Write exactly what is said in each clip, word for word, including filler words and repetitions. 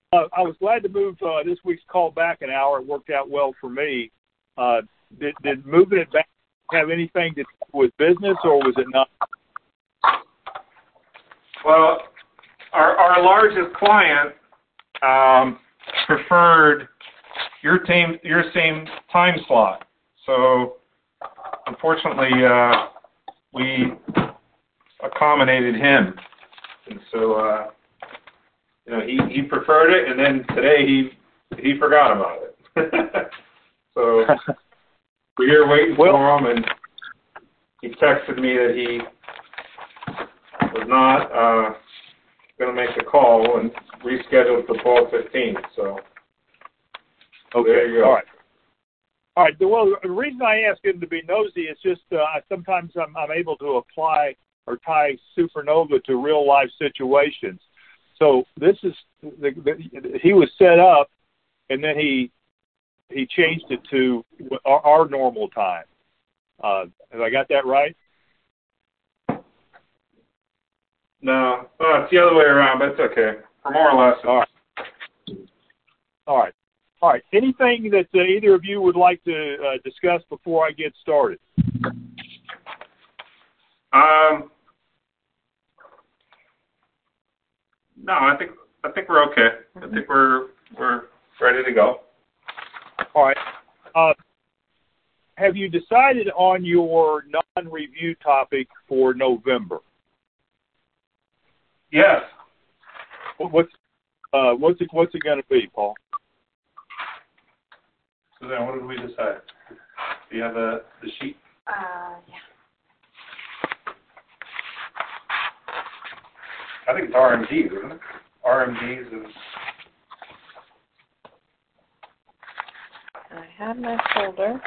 uh, I was glad to move uh, this week's call back an hour. It worked out well for me. Uh, did, did moving it back have anything to do with business, or was it not? Well, our, our largest client um, preferred your same your same time slot. So, unfortunately, uh, we accommodated him, and so uh, you know he, he preferred it, and then today he he forgot about it. So we're here waiting well, for him, and he texted me that he was not uh, going to make the call and rescheduled for twelve fifteen. So okay, there you go. All right. All right. Well, the reason I ask him to be nosy is just uh, sometimes I'm, I'm able to apply or tie Supernova to real life situations. So this is the, the, he was set up, and then he he changed it to our, our normal time. Uh, have I got that right? No, oh, it's the other way around, but it's okay. For more or less. All right. All right. All right. Anything that uh, either of you would like to uh, discuss before I get started? Um. No, I think I think we're okay. I think we're we're ready to go. All right. Uh, have you decided on your non-review topic for November? Yes. What's uh, what's it what's it going to be, Paul? Suzanne, what did we decide? Do you have the the sheet? Uh, yeah. I think it's R M Ds, isn't it? R M Ds is. I have my folder.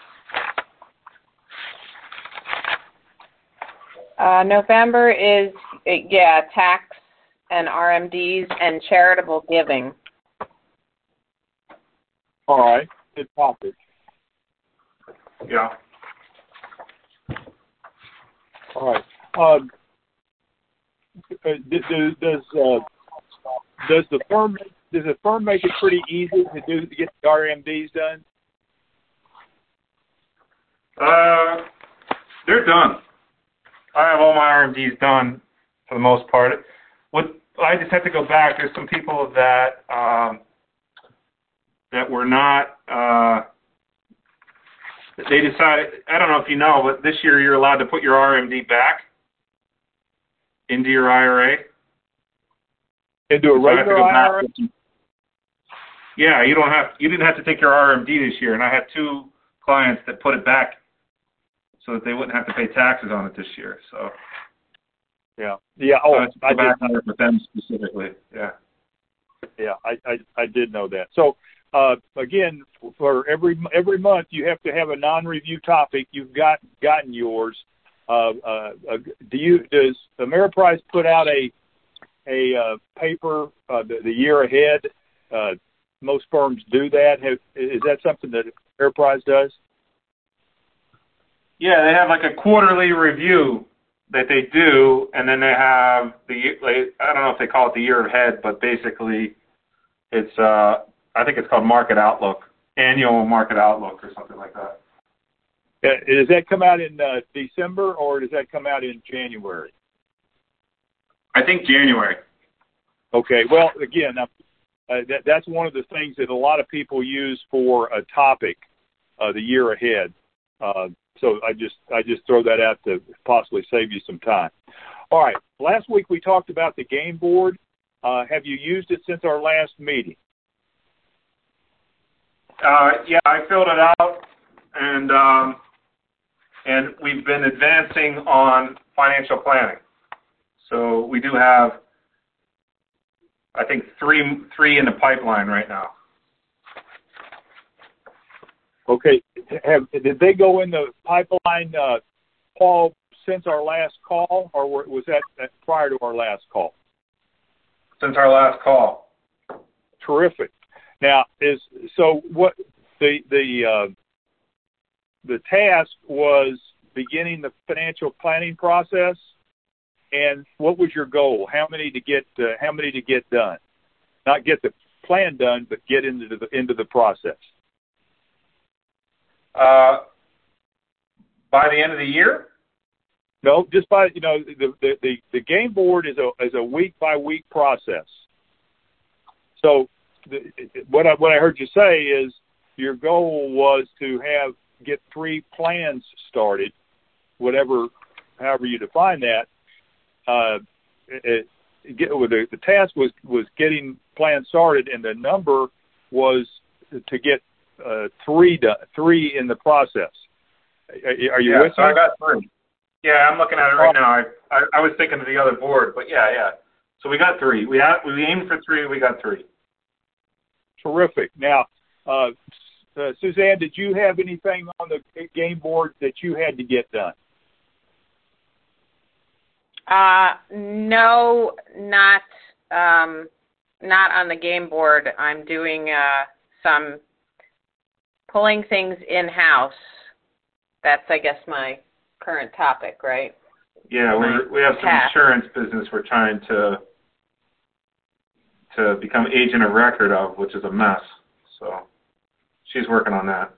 Uh, November is, yeah, tax and R M Ds and charitable giving. All right. Good topic. Yeah. All right. Um, does does uh, does the firm does the firm make it pretty easy to do to get the R M Ds done? Uh, they're done. I have all my R M Ds done for the most part. What I just have to go back. There's some people that um, that were not. Uh, they decided. I don't know if you know, but this year you're allowed to put your R M D back into your I R A. Into a So I have to regular go I back. R A? Yeah, you don't have. You didn't have to take your R M D this year, and I had two clients that put it back so that they wouldn't have to pay taxes on it this year. So Yeah. Yeah. Oh, I, I go back did. on it with them specifically. Yeah. Yeah, I, I I did know that. So uh, again, for every every month, you have to have a non-review topic. You've got gotten yours. Uh, uh, uh, do you does Ameriprise put out a a uh, paper uh, the, the year ahead? Uh, most firms do that. Have, is that something that Ameriprise does? Yeah, they have like a quarterly review that they do, and then they have the like, I don't know if they call it the year ahead, but basically it's uh I think it's called Market Outlook, annual Market Outlook or something like that. Uh, does that come out in uh, December or does that come out in January? I think January. Okay. Well, again, uh, that, that's one of the things that a lot of people use for a topic, uh, the year ahead. Uh, so I just I just throw that out to possibly save you some time. All right. Last week we talked about the game board. Uh, have you used it since our last meeting? Uh, yeah, I filled it out, and um, and we've been advancing on financial planning. So we do have, I think, three three in the pipeline right now. Okay. Have, did they go in the pipeline, uh, Paul, since our last call, or was that prior to our last call? Since our last call. Terrific. Now, is so what the the uh, the task was beginning the financial planning process, and what was your goal? How many to get uh, how many to get done? Not get the plan done, but get into the into the process? Uh, by the end of the year? No, just by you know the the the, the game board is a is a week by week process. So the, what I what I heard you say is your goal was to have get three plans started, whatever, however you define that. Uh, it, get, the, the task was, was getting plans started, and the number was to get uh, three done, three in the process. Are, are you yeah, with so me? I got three. Yeah, I'm looking at it right now. I, I I was thinking of the other board, but yeah, yeah. So we got three. We had, we aimed for three. We got three. Terrific. Now, uh, uh, Suzanne, did you have anything on the game board that you had to get done? Uh, no, not um, not on the game board. I'm doing uh, some pulling things in-house. That's, I guess, my current topic, right? Yeah, we're, we have some task. insurance business we're trying to to become agent of record of, which is a mess. So she's working on that.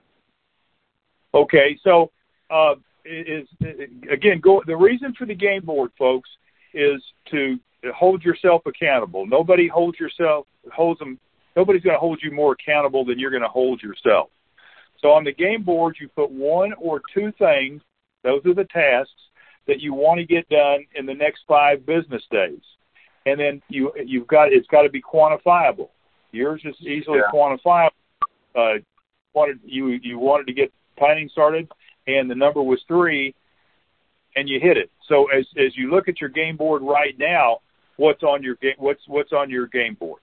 Okay, so uh, is, is again, go. The reason for the game board, folks, is to hold yourself accountable. Nobody holds yourself holds them. Nobody's going to hold you more accountable than you're going to hold yourself. So on the game board, you put one or two things. Those are the tasks that you want to get done in the next five business days, and then you you've got it's got to be quantifiable. Yours is easily yeah. quantifiable. Uh, wanted you you wanted to get planning started, and the number was three, and you hit it. So as as you look at your game board right now, what's on your game? What's what's on your game board?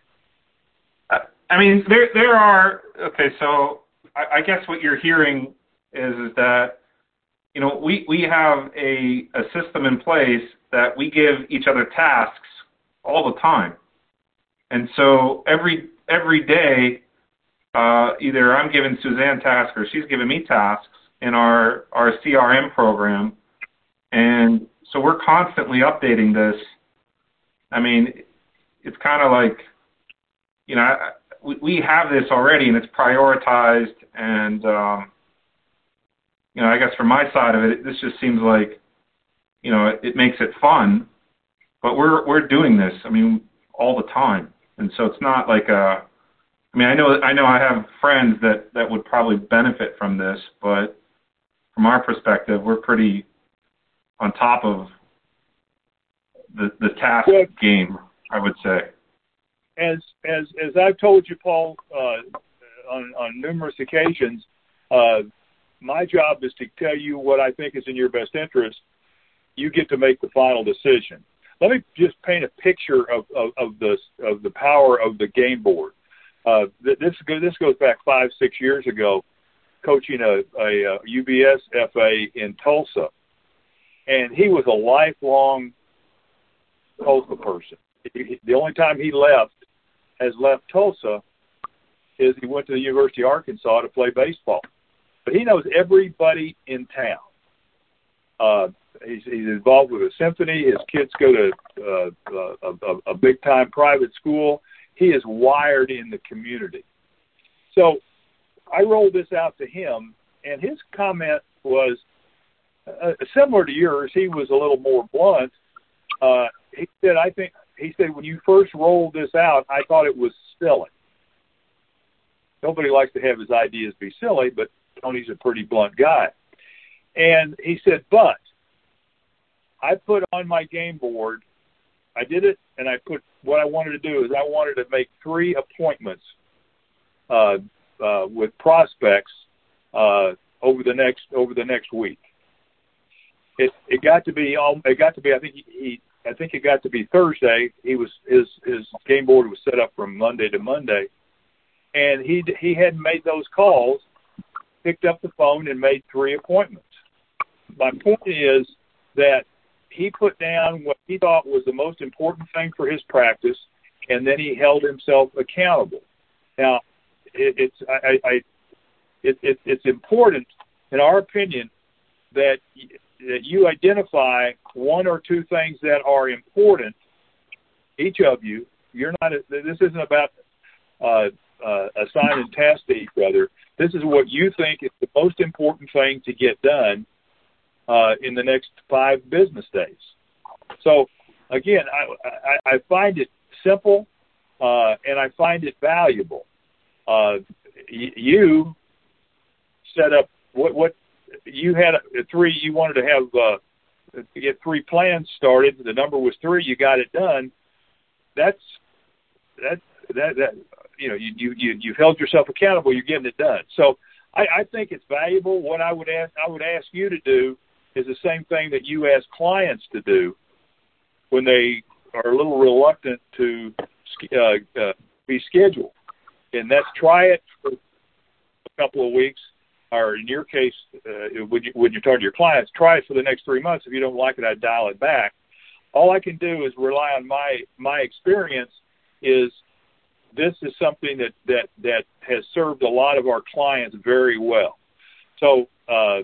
I mean, there there are okay. So I, I guess what you're hearing is is that you know we we have a a system in place that we give each other tasks all the time, and so every every day, uh, either I'm giving Suzanne tasks or she's giving me tasks in our our C R M program, and so we're constantly updating this. I mean, it's kind of like, you know, we, we have this already and it's prioritized, and um, you know, I guess from my side of it, this just seems like, you know, it, it makes it fun, but we're we're doing this, I mean, all the time, and so it's not like a. I mean, I know I know I have friends that, that would probably benefit from this, but from our perspective, we're pretty on top of the the task well, game, I would say. As as as I've told you, Paul, uh, on on numerous occasions, uh, my job is to tell you what I think is in your best interest. You get to make the final decision. Let me just paint a picture of, of, of the of the power of the game board. Uh, this this goes back five six years ago, coaching a, a, a U B S F A in Tulsa, and he was a lifelong Tulsa person. He, the only time he left has left Tulsa is he went to the University of Arkansas to play baseball. But he knows everybody in town. Uh, he's, he's involved with a symphony. His kids go to uh, a, a, a big-time private school. He is wired in the community. So I rolled this out to him, and his comment was uh, similar to yours. He was a little more blunt. Uh, he said, I think, he said, when you first rolled this out, I thought it was silly. Nobody likes to have his ideas be silly, but Tony's a pretty blunt guy. And he said, but I put on my game board, I did it, and I put, what I wanted to do is I wanted to make three appointments uh, uh, with prospects uh, over the next over the next week. It it got to be it got to be I think he, he I think it got to be Thursday. He was his his game board was set up from Monday to Monday, and he he hadn't made those calls. Picked up the phone and made three appointments. My point is that he put down what he thought was the most important thing for his practice, and then he held himself accountable. Now, it, it's I, I it, it, it's important, in our opinion, that that you identify one or two things that are important. Each of you, you're not. This isn't about uh, uh, assigning tasks to each other. This is what you think is the most important thing to get done uh, in the next five business days. So, again, I, I, I find it simple uh, and I find it valuable. Uh, y- you set up what what you had a, three. You wanted to have uh, to get three plans started. The number was three. You got it done. That's that that that you know you you you you've held yourself accountable. You're getting it done. So I, I think it's valuable. What I would ask I would ask you to do is the same thing that you ask clients to do when they are a little reluctant to uh, uh, be scheduled. And that's try it for a couple of weeks, or in your case, uh, when, you, when you're talking to your clients, try it for the next three months. If you don't like it, I dial it back. All I can do is rely on my my experience. Is this is something that, that, that has served a lot of our clients very well. So uh,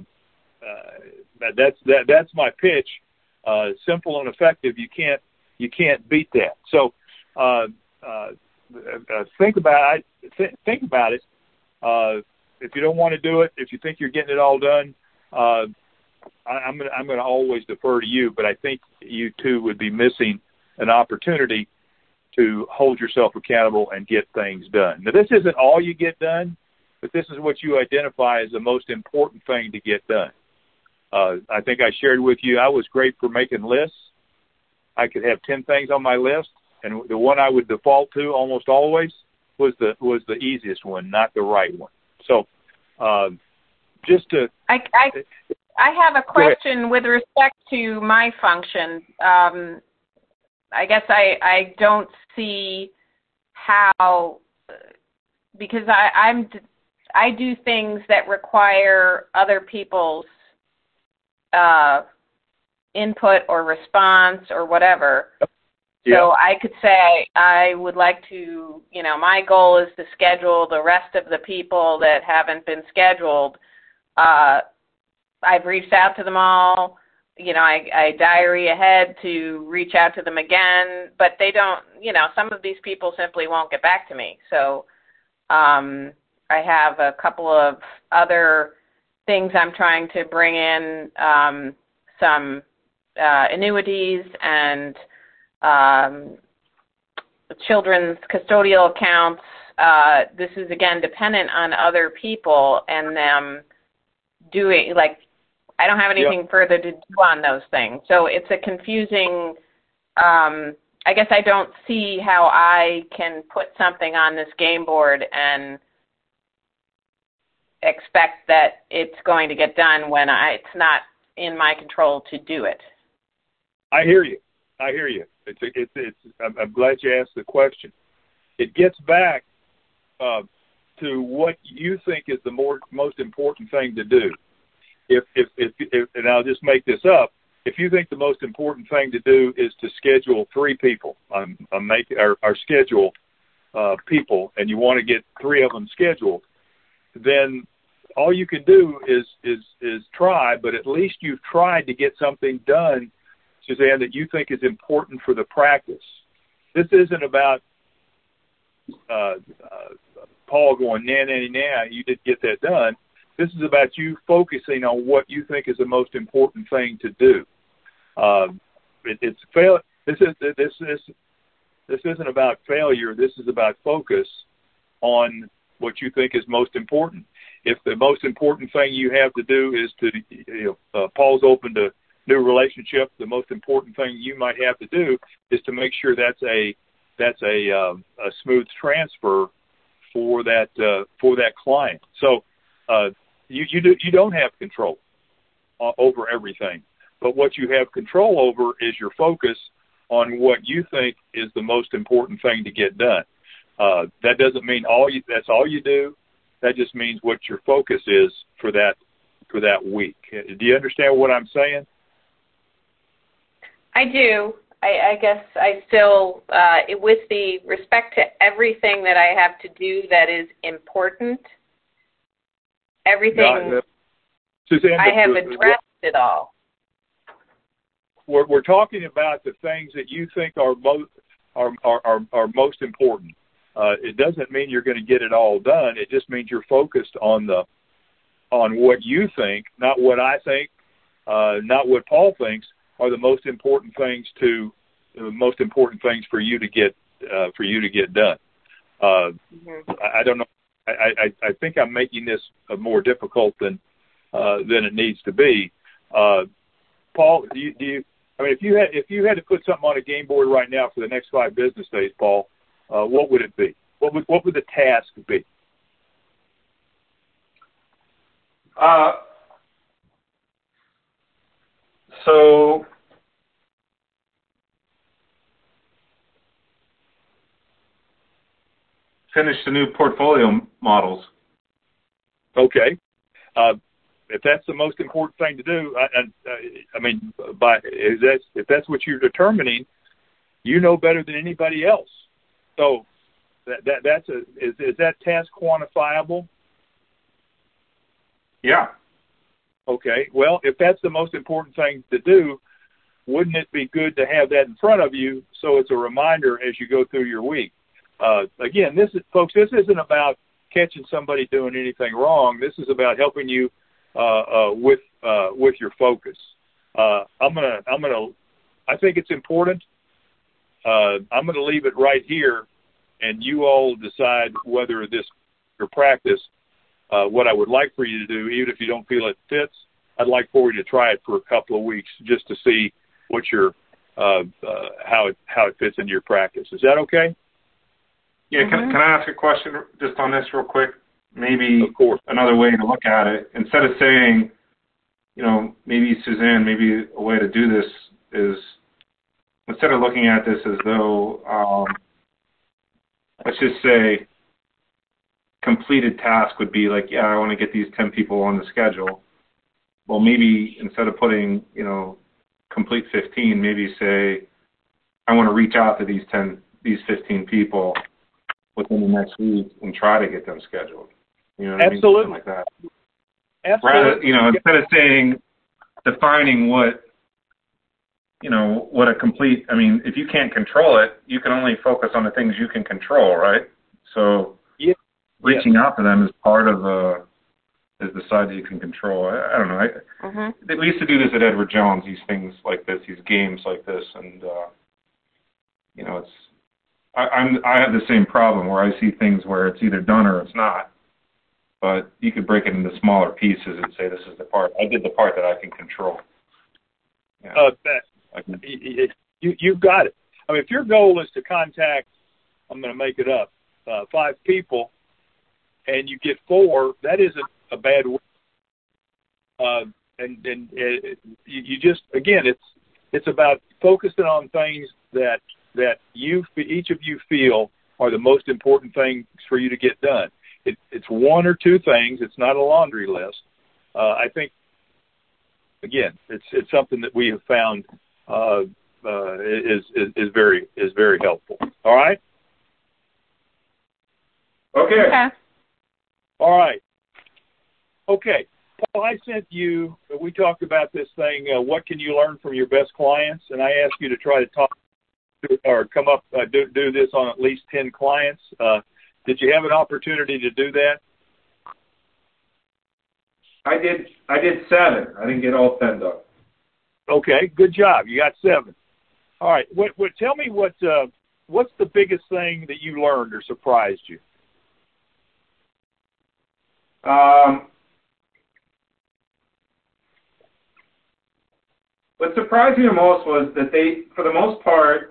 uh, that's that that's my pitch. Uh, simple and effective. You can't you can't beat that. So. Uh, uh, Uh, think about it. Th- think about it. Uh, if you don't want to do it, if you think you're getting it all done, uh, I, I'm going I'm going to always defer to you. But I think you too would be missing an opportunity to hold yourself accountable and get things done. Now, this isn't all you get done, but this is what you identify as the most important thing to get done. Uh, I think I shared with you I was great for making lists. I could have ten things on my list. And the one I would default to almost always was the was the easiest one, not the right one. So, uh, just to I, I I have a question with respect to my function. Um, I guess I I don't see how, because I I'm I do things that require other people's uh, input or response or whatever. So yeah. I could say I would like to, you know, my goal is to schedule the rest of the people that haven't been scheduled. Uh, I've reached out to them all. You know, I, I diary ahead to reach out to them again, but they don't, you know, some of these people simply won't get back to me. So um, I have a couple of other things I'm trying to bring in, um, some uh, annuities and Um, children's custodial accounts. Uh, this is, again, dependent on other people and them doing, like, I don't have anything yep. further to do on those things. So it's a confusing, um, I guess I don't see how I can put something on this game board and expect that it's going to get done when I, it's not in my control to do it. I hear you. I hear you. It's, it's, it's, I'm, I'm glad you asked the question. It gets back uh, to what you think is the more most important thing to do. If, if, if, if, and I'll just make this up. If you think the most important thing to do is to schedule three people, um, um, make or, or schedule uh, people, and you want to get three of them scheduled, then all you can do is is is try. But at least you've tried to get something done, Suzanne, that you think is important for the practice. This isn't about uh, uh, Paul going, nah, nah, nah, you didn't get that done. This is about you focusing on what you think is the most important thing to do. Um, it, it's fail. This is this is this isn't about failure. This is about focus on what you think is most important. If the most important thing you have to do is to, you know, uh, Paul's open to new relationship, the most important thing you might have to do is to make sure that's a that's a, uh, a smooth transfer for that uh, for that client. So uh, you you do you don't have control uh, over everything, but what you have control over is your focus on what you think is the most important thing to get done. Uh, that doesn't mean all you that's all you do. That just means what your focus is for that for that week. Do you understand what I'm saying? I do. I, I guess I still, uh, with the respect to everything that I have to do that is important, everything, no, Suzanne, I have the, addressed the, it all. We're, we're talking about the things that you think are most are are, are, are most important. Uh, it doesn't mean you're going to get it all done. It just means you're focused on the on what you think, not what I think, uh, not what Paul thinks are the most important things to the most important things for you to get uh, for you to get done. Uh, mm-hmm. I, I don't know. I, I, I think I'm making this more difficult than uh, than it needs to be. Uh, Paul, do you, do you? I mean, if you had if you had to put something on a game board right now for the next five business days, Paul, uh, what would it be? What would what would the task be? Uh, so finish the new portfolio models. Okay. Uh, if that's the most important thing to do, I, I, I mean, by is that if that's what you're determining, you know better than anybody else. So that that that's a is is that task quantifiable? Yeah. Okay. Well, if that's the most important thing to do, wouldn't it be good to have that in front of you so it's a reminder as you go through your week? Uh, again, this is, folks, this isn't about catching somebody doing anything wrong. This is about helping you uh, uh, with uh, with your focus. Uh, I'm gonna I'm gonna I think it's important. Uh, I'm gonna leave it right here, and you all decide whether this your practice. Uh, what I would like for you to do, even if you don't feel it fits, I'd like for you to try it for a couple of weeks just to see what your uh, uh, how it how it fits into your practice. Is that okay? Yeah. Can mm-hmm. can I ask a question just on this real quick? Maybe of course. Another way to look at it, instead of saying, you know, maybe Suzanne, maybe a way to do this is instead of looking at this as though, um, let's just say, completed task would be like, yeah, I want to get these ten people on the schedule. Well, maybe instead of putting, you know, complete fifteen, maybe say, I want to reach out to these ten, these fifteen people within the next week and try to get them scheduled. You know what Absolutely. I mean? Something like that. Absolutely. Rather, you know, instead of saying, defining what, you know, what a complete, I mean, if you can't control it, you can only focus on the things you can control, right? So, yeah. reaching yeah. out to them is part of the is the side that you can control. I, I don't know. I, mm-hmm. We used to do this at Edward Jones, these things like this, these games like this, and uh, you know, it's I, I'm I have the same problem where I see things where it's either done or it's not. But you could break it into smaller pieces and say, this is the part. I did the part that I can control. Yeah. Uh, that, can, you you've got it. I mean, if your goal is to contact, I'm going to make it up, uh, five people, and you get four, that isn't a bad way. Uh, and and uh, you, you just, again, it's it's about focusing on things that that you each of you feel are the most important things for you to get done. It, it's one or two things. It's not a laundry list. Uh, I think, again, it's it's something that we have found uh, uh, is, is is very is very helpful. All right. Okay. Okay. All right. Okay. Paul, I sent you, we talked about this thing, uh, what can you learn from your best clients? And I asked you to try to talk to, or come up, uh, do, do this on at least ten clients. Uh, did you have an opportunity to do that? I did I did seven. I didn't get all ten done. Okay, good job. You got seven. All right. What, what, tell me what uh, what's the biggest thing that you learned or surprised you? Um, what surprised me the most was that they, for the most part,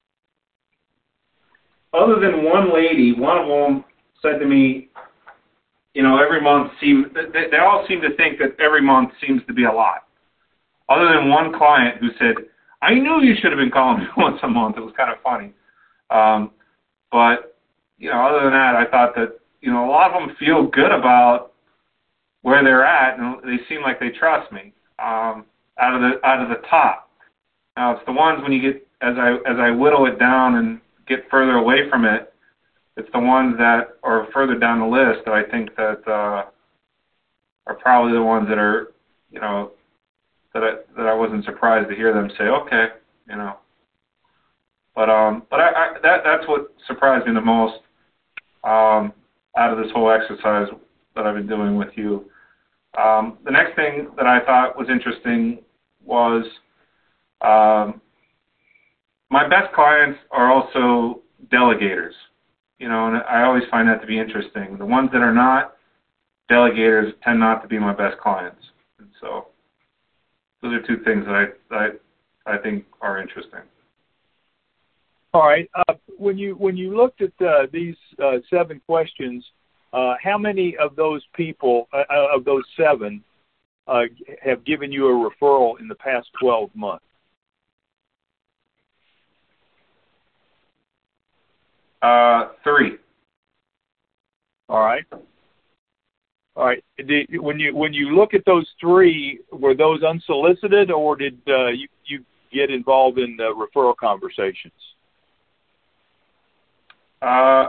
other than one lady, one of them said to me, you know, every month seem they, they all seem to think that every month seems to be a lot. Other than one client who said, I knew you should have been calling me once a month. It was kind of funny. Um, but, you know, other than that, I thought that, you know, a lot of them feel good about where they're at, and they seem like they trust me um, out of the out of the top. Now, it's the ones when you get, as I as I whittle it down and get further away from it, it's the ones that are further down the list that I think that uh, are probably the ones that are, you know, that I that I wasn't surprised to hear them say, okay, you know. But um, but I, I that that's what surprised me the most. um, out of this whole exercise that I've been doing with you. Um, the next thing that I thought was interesting was um, my best clients are also delegators, you know, and I always find that to be interesting. The ones that are not delegators tend not to be my best clients, and so those are two things that I I, I think are interesting. All right. Uh, when you when you looked at uh, these uh, seven questions, uh, how many of those people, uh, of those seven, uh, have given you a referral in the past twelve months? Uh, three. All right. All right. Did, when you when you look at those three, were those unsolicited, or did uh, you you get involved in uh, referral conversations? Uh,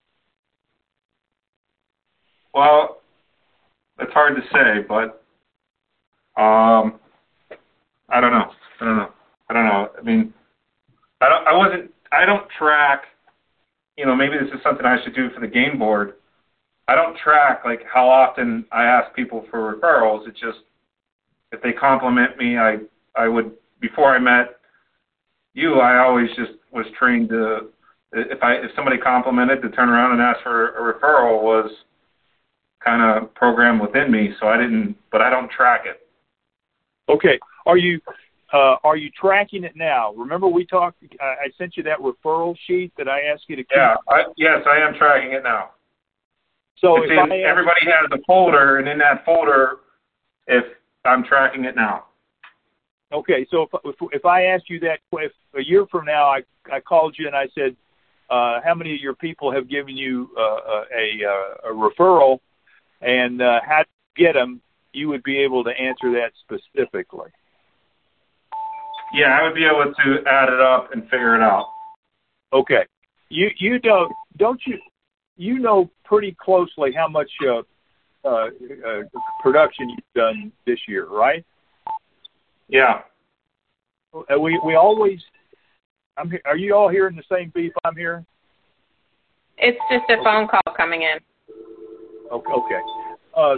well, it's hard to say, but um, I don't know. I don't know. I don't know. I mean, I don't. I wasn't. I don't track. You know, maybe this is something I should do for the game board. I don't track like how often I ask people for referrals. It's just if they compliment me, I I would before I met you, I always just was trained to. If I if somebody complimented, to turn around and ask for a referral was kind of programmed within me. So I didn't, but I don't track it. Okay. Are you uh, are you tracking it now? Remember we talked. I, I sent you that referral sheet that I asked you to keep. Yeah. I, yes, I am tracking it now. So if if I ask, everybody has a folder, and in that folder, if I'm tracking it now. Okay. So if if, if I asked you that, if a year from now I I called you and I said, Uh, how many of your people have given you uh, a, a, a referral, and uh, how to get them, you would be able to answer that specifically. Yeah, I would be able to add it up and figure it out. Okay. You you don't don't you you know pretty closely how much uh, uh, uh, production you've done this year, right? Yeah. Uh, we we always. I'm, are you all hearing the same beep I'm hearing? It's just a phone call coming in. Okay. okay. Uh,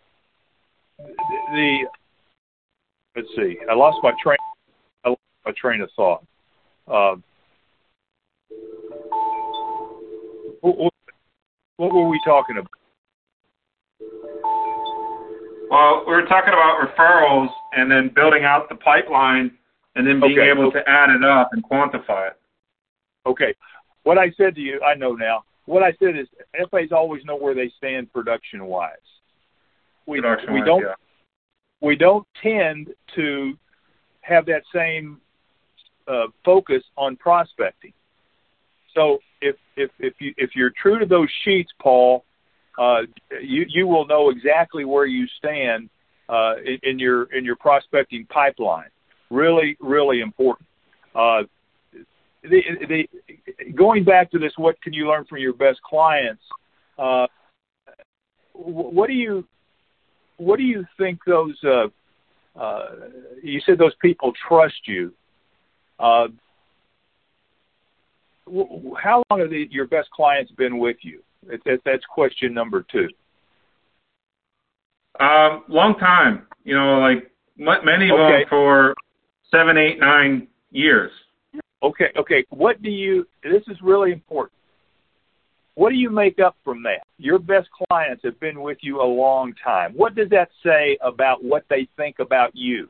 the let's see. I lost my train. I lost my train of thought. Uh, what, what were we talking about? Well, we were talking about referrals and then building out the pipeline. And then being okay. able okay. to add it up and quantify it. Okay. What I said to you, I know now. What I said is F As always know where they stand production-wise. We, production we don't yeah. we don't tend to have that same uh, focus on prospecting. So if if if you if you're true to those sheets, Paul, uh, you you will know exactly where you stand uh, in, in your in your prospecting pipeline. Really, really important. Uh, the, the, going back to this, what can you learn from your best clients? Uh, what do you, what do you think those? Uh, uh, you said those people trust you. Uh, how long have the, your best clients been with you? That, that's question number two. Um, long time. You know, like many of okay. them for. Seven, eight, nine years. Okay, okay. What do you, this is really important. What do you make up from that? Your best clients have been with you a long time. What does that say about what they think about you?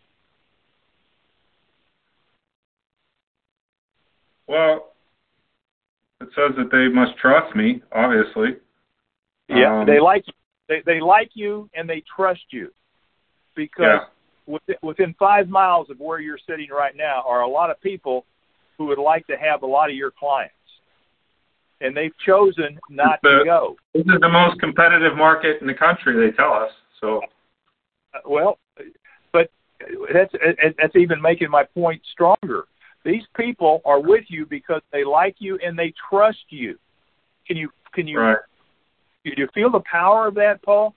Well, it says that they must trust me, obviously. Yeah, um, they like you. They, they like you and they trust you because yeah. within five miles of where you're sitting right now are a lot of people who would like to have a lot of your clients, and they've chosen not the, to go. This is the most competitive market in the country, they tell us. So, uh, well, but that's that's even making my point stronger. These people are with you because they like you and they trust you. Can you can you right. do you feel the power of that, Paul?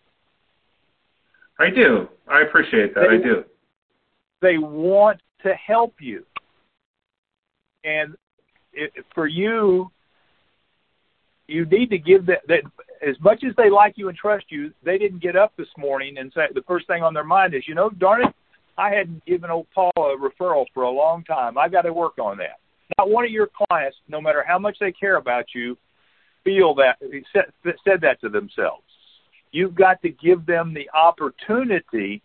I do. I appreciate that. They, I do. They want to help you. And it, for you, you need to give that, that as much as they like you and trust you, they didn't get up this morning and say the first thing on their mind is, you know, darn it, I hadn't given old Paul a referral for a long time. I got to work on that. Not one of your clients, no matter how much they care about you, feel that said, said that to themselves. You've got to give them the opportunity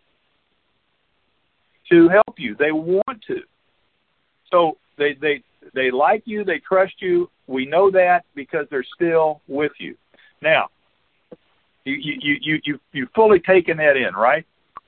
to help you. They want to. So they they they like you, they trust you. We know that because they're still with you. Now, you you you you you fully taken that in, right?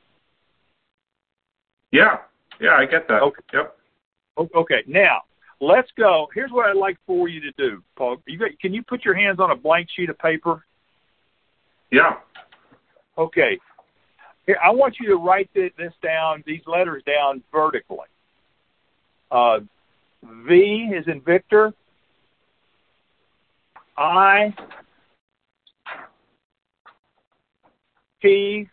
Yeah, yeah, I get that. Okay. Yep. Okay. Now let's go. Here's what I'd like for you to do, Paul. You got, can you put your hands on a blank sheet of paper? Yeah. Okay. Here, I want you to write this down, these letters down vertically. Uh, V is in Victor. I. P.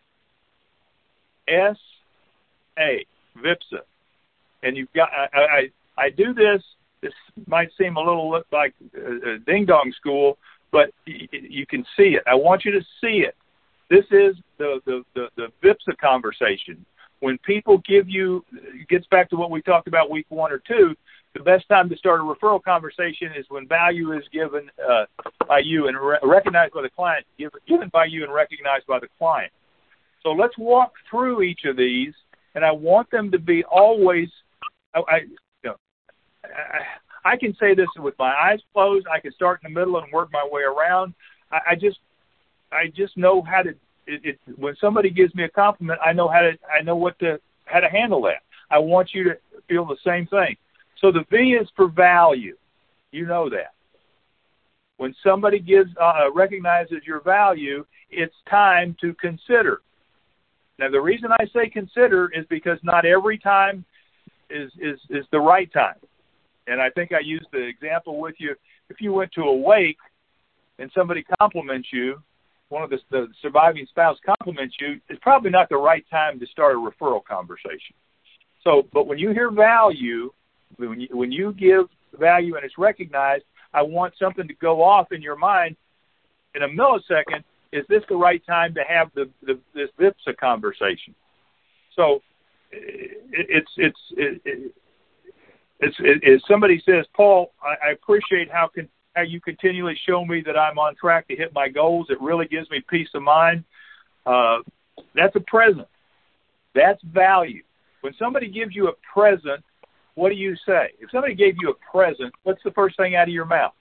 S. A. VIPSA. And you've got, I, I, I do this, this might seem a little like a ding-dong school, but y- you can see it. I want you to see it. This is the, the, the, the VIPSA conversation. When people give you, it gets back to what we talked about week one or two, the best time to start a referral conversation is when value is given uh, by you and re- recognized by the client, give, given by you and recognized by the client. So let's walk through each of these, and I want them to be always, I, I, you know, I, I can say this with my eyes closed. I can start in the middle and work my way around. I, I just, I just know how to. It, it, when somebody gives me a compliment, I know how to. I know what to how to handle that. I want you to feel the same thing. So the V is for value. You know that. When somebody gives uh, recognizes your value, it's time to consider. Now, the reason I say consider is because not every time is is is the right time. And I think I used the example with you. If you went to a wake and somebody compliments you, one of the, the surviving spouse compliments you, it's probably not the right time to start a referral conversation. So, but when you hear value, when you, when you give value and it's recognized, I want something to go off in your mind in a millisecond. Is this the right time to have the, the this VIPSA conversation? So, it, it's it's it, it, it's it, it, somebody says, Paul, I, I appreciate how can. how you continually show me that I'm on track to hit my goals. It really gives me peace of mind. Uh, that's a present. That's value. When somebody gives you a present, what do you say? If somebody gave you a present, what's the first thing out of your mouth?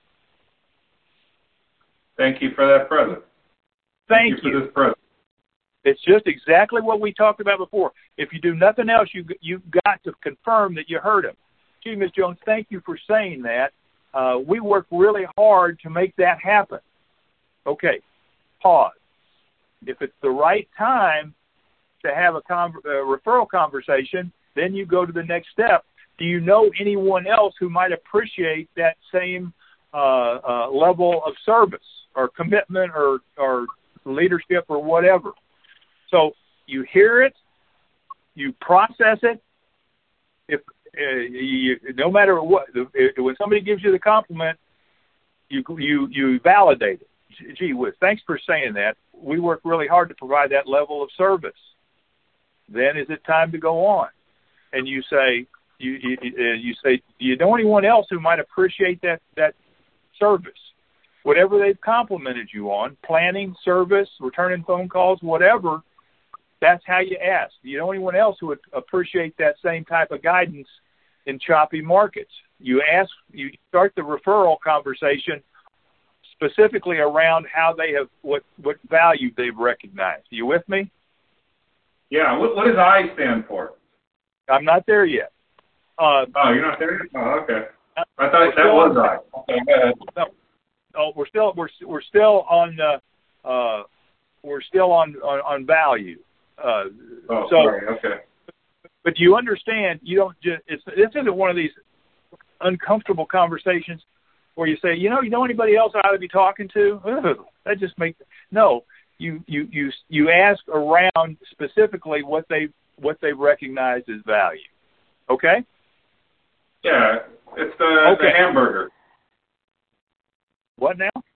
Thank you for that present. Thank, Thank you, you for this present. It's just exactly what we talked about before. If you do nothing else, you, you've got to confirm that you heard him. Gee, Miz Jones, thank you for saying that. Uh, we work really hard to make that happen. Okay, pause. If it's the right time to have a, con- a referral conversation, then you go to the next step. Do you know anyone else who might appreciate that same uh, uh, level of service or commitment or, or leadership or whatever? So you hear it, you process it. If Uh, you, no matter what, when somebody gives you the compliment, you you you validate it. Gee whiz, thanks for saying that. We work really hard to provide that level of service. Then is it time to go on? And you say, you you, you say, do you know anyone else who might appreciate that that service? Whatever they've complimented you on, planning, service, returning phone calls, whatever. That's how you ask. Do you know anyone else who would appreciate that same type of guidance in choppy markets? You ask, you start the referral conversation specifically around how they have, what, what value they've recognized. Are you with me? Yeah. What, what does I stand for? I'm not there yet. Uh, oh, you're not there yet? Oh, okay. I thought that was I. Okay, go ahead. No, oh, we're still we're we're still on uh, uh, we're still on on, on value. Uh, oh, so, sorry. Okay. But you understand, you don't just, it's, this isn't one of these uncomfortable conversations where you say, you know, you know anybody else I ought to be talking to? Ugh, that just makes, no, you, you, you, you ask around specifically what they, what they recognize as value. Okay? Yeah. It's the, okay. the hamburger. What now?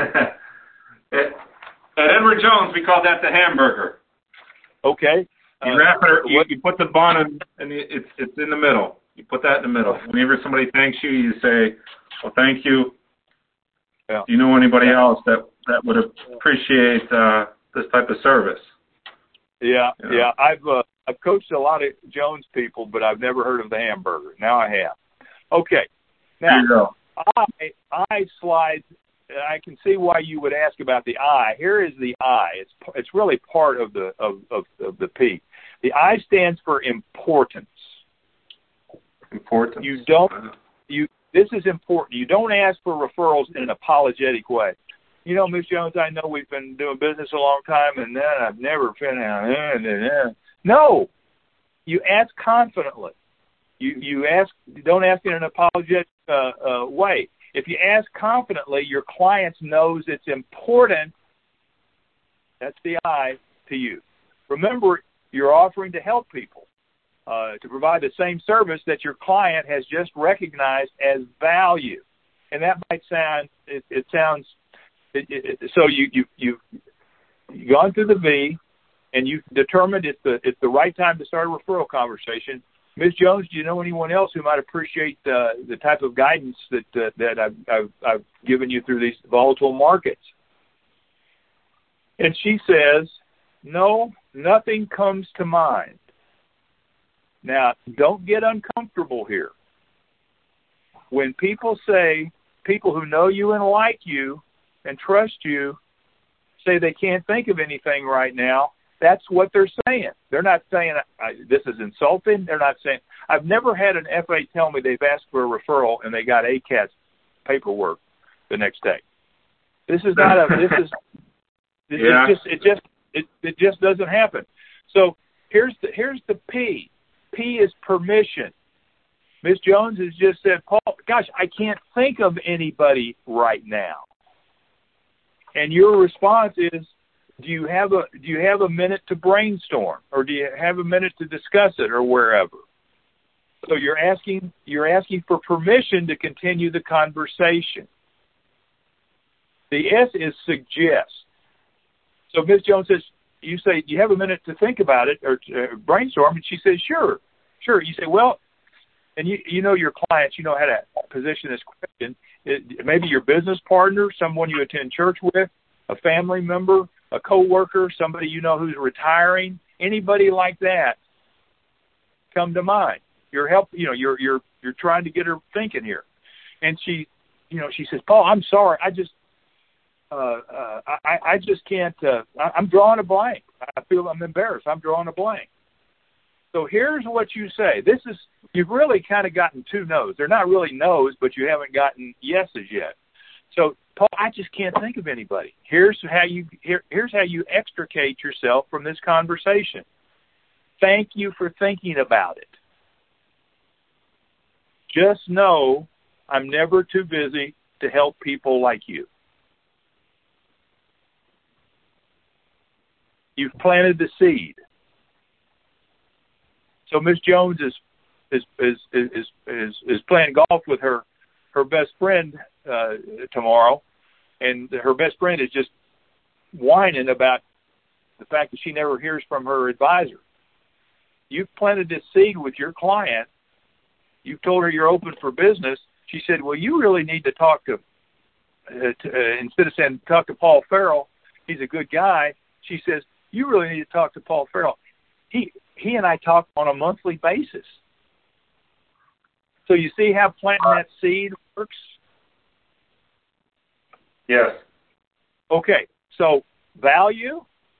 At Edward Jones, we call that the hamburger. Okay. You Uh, wrap it. You, what- you put the bun in, and it's it's in the middle. You put that in the middle. Whenever somebody thanks you, you say, "Well, thank you." Yeah. Do you know anybody else that that would appreciate uh, this type of service? Yeah, Yeah. yeah. I've uh, I've coached a lot of Jones people, but I've never heard of the hamburger. Now I have. Okay. There Now you go. I I slide. I can see why you would ask about the I. Here is the I. It's it's really part of the of, of, of the P. The I stands for importance. Important. You don't you. This is important. You don't ask for referrals in an apologetic way. You know, Miz Jones, I know we've been doing business a long time, and then I've never finished. No, you ask confidently. You you ask. Don't ask in an apologetic uh, uh, way. If you ask confidently, your client knows it's important. That's the I to you. Remember, you're offering to help people, uh, to provide the same service that your client has just recognized as value. And that might sound, it, it sounds, it, it, so you, you, you've, you've gone through the V, and you've determined it's the, it's the right time to start a referral conversation. Miz Jones, do you know anyone else who might appreciate uh, the type of guidance that uh, that I've, I've, I've given you through these volatile markets? And she says, no, nothing comes to mind. Now, don't get uncomfortable here. When people say, people who know you and like you and trust you, say they can't think of anything right now, that's what they're saying. They're not saying, this is insulting. They're not saying, I've never had an F A tell me they've asked for a referral and they got A C A T's paperwork the next day. This is not a, this is, it, Yeah. it just, it just, it, it just doesn't happen. So here's the, here's the P. P is permission. Miz Jones has just said, Paul, gosh, I can't think of anybody right now. And your response is, do you have a do you have a minute to brainstorm, or do you have a minute to discuss it, or wherever? So you're asking you're asking for permission to continue the conversation. The S is suggest. So Miz Jones says, you say, do you have a minute to think about it or to, uh, brainstorm? And she says, sure, sure. You say, well, and you you know your clients, you know how to position this question. It, maybe your business partner, someone you attend church with, a family member, a coworker, somebody you know who's retiring, anybody like that come to mind. You're help, you know, you're you're you're trying to get her thinking here. And she, you know, she says, Paul, I'm sorry, I just uh, uh I, I just can't uh, I, I'm drawing a blank. I feel I'm embarrassed. I'm drawing a blank. So here's what you say. This is, you've really kind of gotten two no's. They're not really no's, but you haven't gotten yeses yet. So, Paul, I just can't think of anybody. Here's how you here, here's how you extricate yourself from this conversation. Thank you for thinking about it. Just know I'm never too busy to help people like you. You've planted the seed. So Miz Jones is is is is is, is playing golf with her her best friend uh, tomorrow, and her best friend is just whining about the fact that she never hears from her advisor. You've planted this seed with your client. You've told her you're open for business. She said, well, you really need to talk to, uh, to uh, instead of saying talk to Paul Farrell, he's a good guy, she says, you really need to talk to Paul Farrell. He he and I talk on a monthly basis. So you see how planting that seed works? Yes. Okay, so value,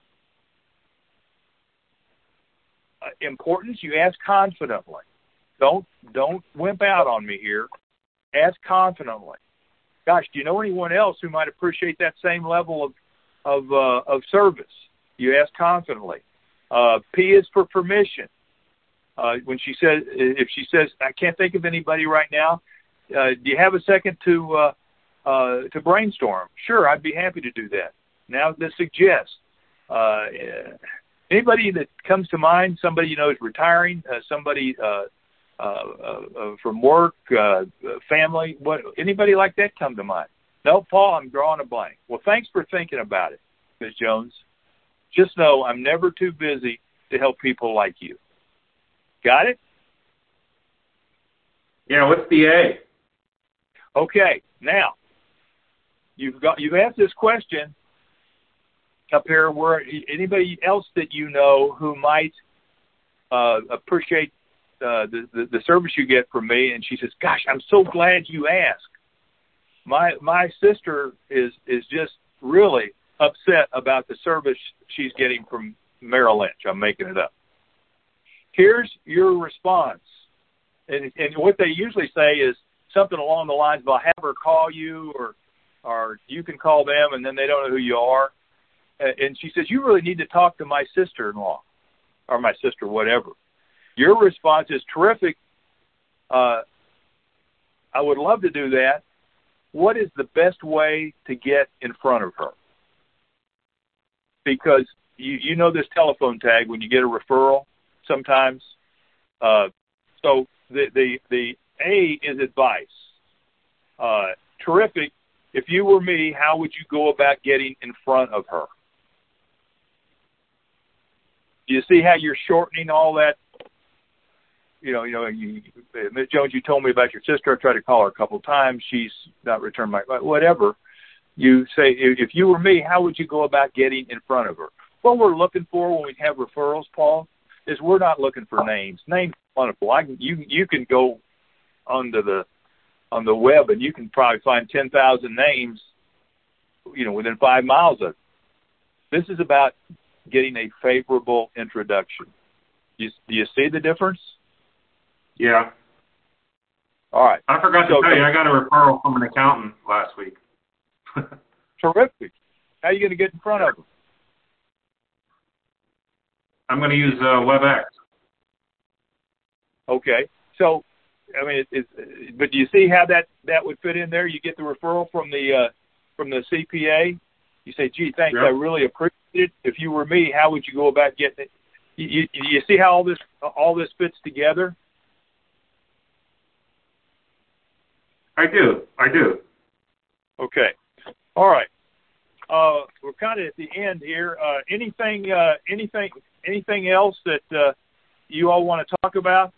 uh, importance, you ask confidently. Don't don't wimp out on me here. Ask confidently. Gosh, do you know anyone else who might appreciate that same level of of uh, of service? You ask confidently. Uh, P is for permission. Uh, when she says, if she says, I can't think of anybody right now, uh, do you have a second to uh, uh, to brainstorm? Sure, I'd be happy to do that. Now, the suggest. Uh, anybody that comes to mind, somebody you know is retiring, uh, somebody uh, uh, uh, from work, uh, family, what? Anybody like that come to mind? No, Paul, I'm drawing a blank. Well, thanks for thinking about it, Miz Jones. Just know I'm never too busy to help people like you. Got it? Yeah, what's the A? Okay, now, you've got you've asked this question up here where anybody else that you know who might uh, appreciate uh, the, the, the service you get from me, and she says, gosh, I'm so glad you asked. My my sister is is just really upset about the service she's getting from Merrill Lynch. I'm making it up. Here's your response. And, and what they usually say is something along the lines of, I'll have her call you, or or you can call them, and then they don't know who you are. And she says, you really need to talk to my sister-in-law, or my sister, whatever. Your response is terrific. Uh, I would love to do that. What is the best way to get in front of her? Because you, you know this telephone tag when you get a referral sometimes. Uh, so the, the, the A is advice. Uh, terrific. If you were me, how would you go about getting in front of her? Do you see how you're shortening all that? You know, you know, you, Miz Jones, you told me about your sister. I tried to call her a couple of times. She's not returned my, whatever. You say, if you were me, how would you go about getting in front of her? What we're looking for when we have referrals, Paul, is we're not looking for names. Names are wonderful. I can, you, you can go onto the, on the web and you can probably find ten thousand names, you know, within five miles of it. This is about getting a favorable introduction. You, do you see the difference? Yeah. All right. I forgot so, to tell you, I got a referral from an accountant last week. Terrific. How are you going to get in front of them? I'm going to use uh, WebEx. Okay. So, I mean, it, it, but do you see how that, that would fit in there? You get the referral from the uh, from the C P A. You say, gee, thanks, Yep. I really appreciate it. If you were me, how would you go about getting it? You, you, you see how all this all this fits together? I do. I do. Okay. All right. Uh, we're kind of at the end here. Uh, anything, uh, anything, anything else that uh, you all want to talk about?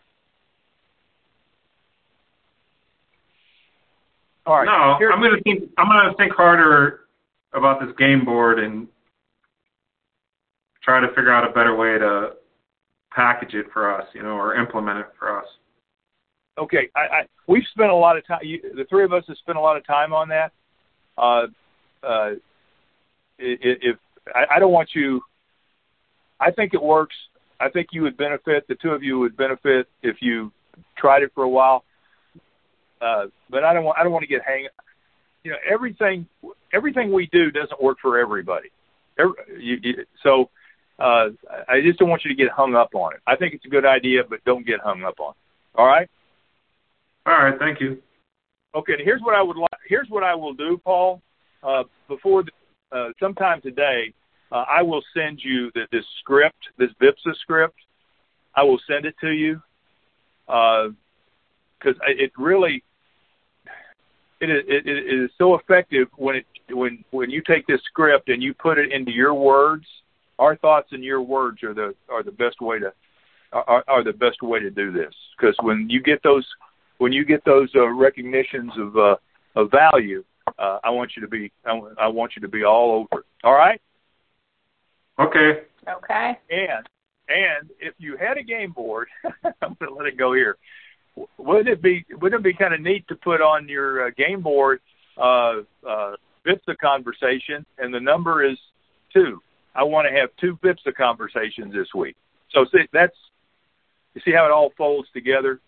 All right. No, Here, I'm going to think. I'm going to think harder about this game board and try to figure out a better way to package it for us, you know, or implement it for us. Okay, I, I we've spent a lot of time. You, the three of us have spent a lot of time on that. Uh, uh, if I, I don't want you, I think it works. I think you would benefit. The two of you would benefit if you tried it for a while. Uh, but I don't want. I don't want to get hang. You know, everything. Everything we do doesn't work for everybody. Every, you, you, so uh, I just don't want you to get hung up on it. I think it's a good idea, but don't get hung up on it. All right. All right. Thank you. Okay. And here's what I would like. Here's what I will do, Paul. Uh, before the, uh, sometime today, uh, I will send you the, this script, this V I P S A script. I will send it to you because uh, it really it is, it, it is so effective when it when when you take this script and you put it into your words. Our thoughts and your words are the are the best way to are, are the best way to do this, because when you get those when you get those uh, recognitions of uh, of value, uh, I want you to be I, I want you to be all over it. All right. Okay. Okay. And and if you had a game board, I'm going to let it go here. Wouldn't it be wouldn't it be kind of neat to put on your uh, game board uh, uh, V I P S A conversation, and the number is two. I want to have two V I P S A conversations this week. So see, that's you see how it all folds together.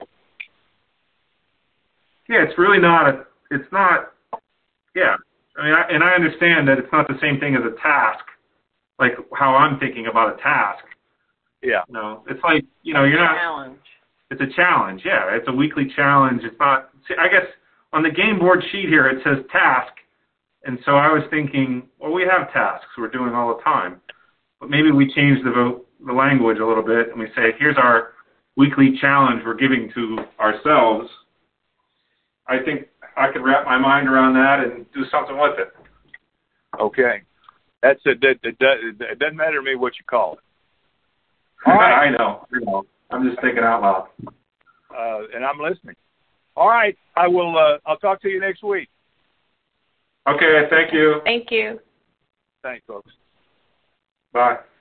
Yeah, it's really not a. It's not. Yeah, I mean, I, and I understand that it's not the same thing as a task, like how I'm thinking about a task. Yeah. No, it's like you know, you're not. Challenge. It's a challenge, yeah. It's a weekly challenge. It's not. See, I guess on the game board sheet here it says task, and so I was thinking, well, we have tasks we're doing all the time, but maybe we change the the language a little bit and we say, here's our weekly challenge we're giving to ourselves. I think I could wrap my mind around that and do something with it. Okay. That's it. It, it, it, it doesn't matter to me what you call it. All right. I know. I know. I'm just thinking out loud. Uh, and I'm listening. All right. I will. Uh, I'll talk to you next week. Okay. Thank you. Thank you. Thanks, folks. Bye.